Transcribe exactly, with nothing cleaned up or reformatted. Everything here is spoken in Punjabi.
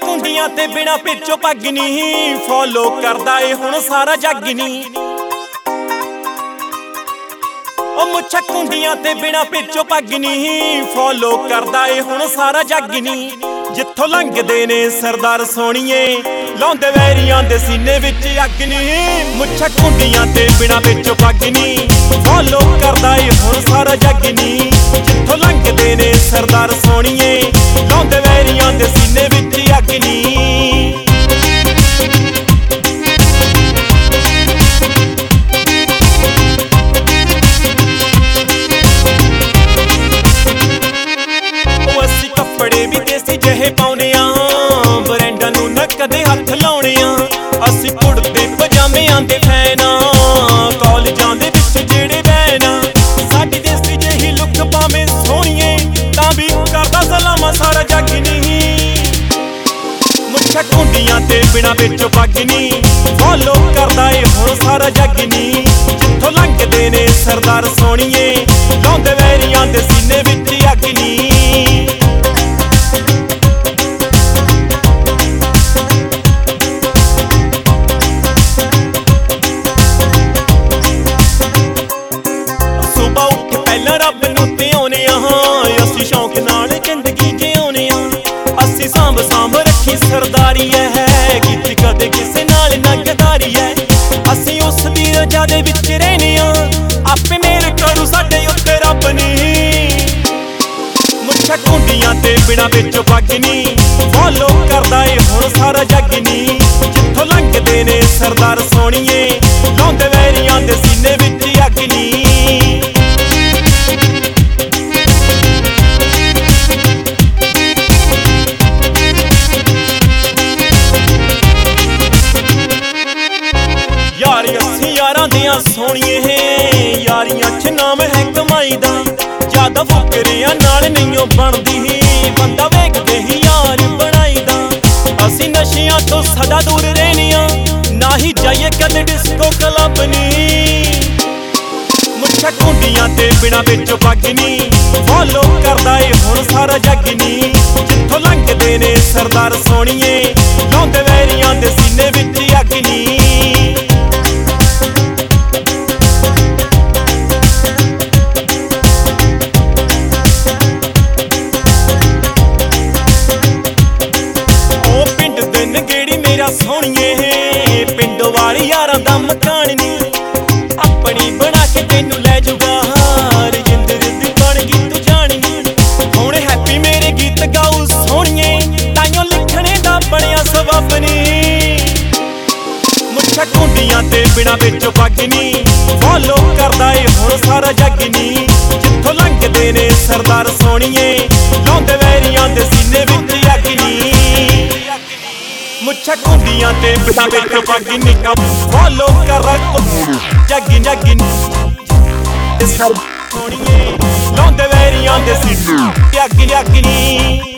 ਕੁੰਡੀਆਂ ਤੇ ਬਿਨਾ ਪਿੱਛੋਂ ਪੱਗ ਨਹੀਂ ਫੋਲੋ ਕਰਦਾ ਏ ਹੁਣ ਸਾਰਾ ਜੱਗ ਨਹੀਂ। ਉਹ ਮੁੱਛਾਂ ਕੁੰਡੀਆਂ ਤੇ ਬਿਨਾ ਪਿੱਛੋਂ ਪੱਗ ਨਹੀਂ ਫੋਲੋ ਕਰਦਾ ਏ ਹੁਣ ਸਾਰਾ ਜੱਗ ਨਹੀਂ। ਜਿੱਥੋਂ ਲੰਘਦੇ ਨੇ ਸਰਦਾਰ ਸੋਹਣੀਏ ਲਾਉਂਦੇ ਵੈਰੀਆਂ ਦੇ ਸੀਨੇ ਵਿੱਚ ਅੱਗ ਨਹੀਂ। ਮੁੱਛਾਂ ਕੁੰਡੀਆਂ ਤੇ ਬਿਨਾ ਪਿੱਛੋਂ ਪੱਗ ਨਹੀਂ ਫੋਲੋ ਕਰਦਾ ਏ ਹੁਣ ਸਾਰਾ ਜੱਗ ਨਹੀਂ। ਜਿੱਥੋਂ ਲੰਘਦੇ ਨੇ ਸਰਦਾਰ ਸੋਹਣੀਏ ਲਾਉਂਦੇ ਵੈਰੀਆਂ ਦੇ ਸੀਨੇ ਵਿੱਚ ਅੱਗ ਨਹੀਂ। ਕੱਪੜੇ ਵੀ ਦੇਸੀ ਜਿਹੇ ਪਾਉਨੇ ਆ ਬ੍ਰਾਂਡਾਂ ਨੂੰ ਨਾ ਕਦੇ ਹੱਥ ਲਾਉਣੇ ਆ। ਅਸੀਂ ਕੁੜਤੇ ਪਜਾਮਿਆਂ ਦੇ ਫੈਨ ਆ ਕਾਲਜਾਂ ਦੇ ਵਿੱਚ ਜਿਹੜੇ ਬੈਨ ਆ। ਸਾਡੀ ਦੇਸੀ ਜਿਹੀ ਲੁੱਕ ਭਾਵੇਂ ਸੋਹਣੀਏ ਤਾਂ ਵੀ ਕਰਦਾ ਸਲਾਮਾਂ ਸਾਰਾ ਜੱਗ ਨਹੀਂ। ਮੁੱਛਾਂ ਕੁੰਡੀਆਂ ਤੇ ਬਿਨਾ ਵਿੱਚੋਂ ਪੱਗ ਨਹੀਂ ਫੋਲੋ ਕਰਦਾ ਏ ਹੁਣ ਸਾਰਾ ਜੱਗ ਨਹੀਂ। ਜਿੱਥੋਂ ਲੰਘਦੇ ਨੇ ਸਰਦਾਰ ਸੋਹਣੀਏ ਲਾਉਂਦੇ ਵੈਰੀਆਂ ਦੇ ਸੀਨੇ ਵਿੱਚ ਅੱਗ ਨਹੀਂ। ਰੱਬ ਨੂੰ ਧਿਆਉਨੇ ਆ ਅਸੀਂ ਸ਼ੌਂਕ ਨਾਲ ਜ਼ਿੰਦਗੀ ਜਿਉਨੇ ਆ। ਅਸੀਂ ਸਾਂਭ ਸਾਂਭ ਰੱਖੀ ਸਰਦਾਰੀ ਹੈ ਕੀਤੀ ਕਦੇ ਕਿਸੇ ਨਾਲ ਨਾ ਗਦਾਰੀ ਹੈ। ਅਸੀਂ ਉਸ ਦੀ ਰਜ਼ਾ ਦੇ ਵਿੱਚ ਰਹਿਨੇ ਆ ਆਪੇ ਮੇਰ ਕਰੂ ਸਾਡੇ ਉੱਤੇ ਰੱਬ ਨਹੀਂ। ਮੁੱਛਾਂ ਕੁੰਡੀਆਂ ਤੇ ਬਿਨਾ ਵਿੱਚੋਂ ਪੱਗ ਨਹੀਂ ਫੋਲੋ ਕਰਦਾ ਏ ਹੁਣ ਸਾਰਾ ਜੱਗ ਨਹੀਂ। ਜਿੱਥੋਂ ਲੰਘਦੇ ਨੇ ਸਰਦਾਰ ਸੋਹਣੀਏ ਲਾਉਂਦੇ ਵੈਰੀਆਂ ਦੇ ਸੀਨੇ ਵਿੱਚ ਅੱਗ ਨਹੀਂ। ਯਾਰ ਅਸੀਂ ਯਾਰਾਂ ਦੀਆਂ ਸੋਹਣੀਏ ਯਾਰੀਆਂ ਚ ਨਾਮ ਹੈ ਕਮਾਈ ਦਾ। ਜ਼ਿਆਦਾ ਫੁਕਰਿਆਂ ਨਾਲ ਨਹੀਂਓ ਬਣਦੀ ਬੰਦਾ ਵੇਖਦੇ ਹੀ ਯਾਰ ਬਣਾਈਦਾ। ਅਸੀਂ ਨਸ਼ਿਆਂ ਤੋਂ ਸਦਾ ਦੂਰ ਰਹਿਨੇ ਆ ਨਾ ਹੀ ਜਾਈਏ ਕਦੇ ਡਿਸਕੋ ਕਲੱਬ ਨਹੀਂ। ਮੁੱਛਾਂ ਕੁੰਡੀਆਂ ਤੇ ਬਿਨਾ ਵਿੱਚੋਂ ਪੱਗ ਨਹੀਂ ਫੋਲੋ ਕਰਦਾ ਏ ਹੁਣ ਸਾਰਾ ਜੱਗ ਨਹੀਂ। ਜਿੱਥੋਂ ਲੰਘਦੇ ਨੇ ਸਰਦਾਰ ਸੋਹਣੀਏ ਲਾਉਂਦੇ ਵੈਰੀਆਂ ਦੇ ਸੀਨੇ ਵਿੱਚ ਅੱਗ ਨਹੀਂ। ਸੋਹਣੀਏ ਪਿੰਡ ਵਾਲੀ ਯਾਰਾਂ ਦਾ ਮਕਾਨ ਨੀ ਆਪਣੀ ਬਣਾ ਕੇ ਤੈਨੂੰ ਲੈ ਜੂਗਾ ਹਾਰ ਜਿੰਦਗੀ ਦੀ ਬਣ ਗਈ ਤੂੰ ਜਾਣੀ। ਹੁਣ ਹੈਪੀ ਮੇਰੇ ਗੀਤ ਗਾਉ ਸੋਹਣੀਏ ਤਾਈਓ ਲਿਖਣੇ ਦਾ ਬਣਿਆ ਸਬੱਬ ਨੀ। ਮੁੱਛਾਂ ਕੁੰਡੀਆਂ ਤੇ ਬਿਨਾ ਵਿੱਚੋਂ ਪੱਗ ਨੀ ਫੋਲੋ ਕਰਦਾ ਏ ਹੁਣ ਸਾਰਾ ਜੱਗ ਨੀ। ਜਿੱਥੋਂ ਲੰਘਦੇ ਨੇ ਸਰਦਾਰ ਸੋਹਣੀਏ ਲਾਉਂਦੇ ਵੈਰੀਆਂ ਦੇ ਸੀਨੇ ਵਿੱਚ ਅੱਗ ਨੀ। ਮੁੱਛਾਂ ਕੁੰਡੀਆਂ ਤੇ ਬਿਨਾ ਵਿੱਚੋਂ ਪੱਗ ਨੀ ਫੋਲੋ ਕਰ ਜੱਗ ਜੱਗ ਸੋਹਣੀਏ ਲਾਉਂਦੇ ਵੈਰੀਆਂ ਦੇ ਸੀਨੇ ਅੱਗ ਅੱਗ ਨੀ।